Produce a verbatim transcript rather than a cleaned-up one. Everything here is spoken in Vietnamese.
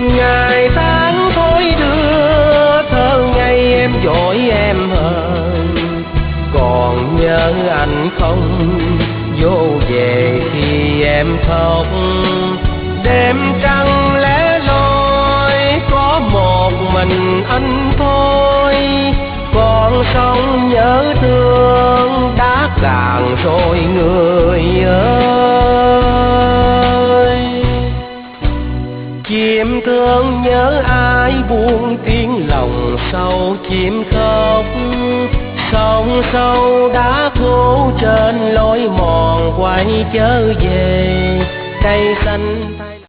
Ngày tháng thôi đưa thơ ngây em dỗi em hờn, còn nhớ anh không vô về khi em khóc. Đêm trăng lẻ loi có một mình anh thôi, con sông nhớ thương đã cạn rồi người ơi. Chim thương nhớ ai buông tiếng lòng sâu chim khóc, sông sâu đã khô trên lối mòn quay trở về cây xanh.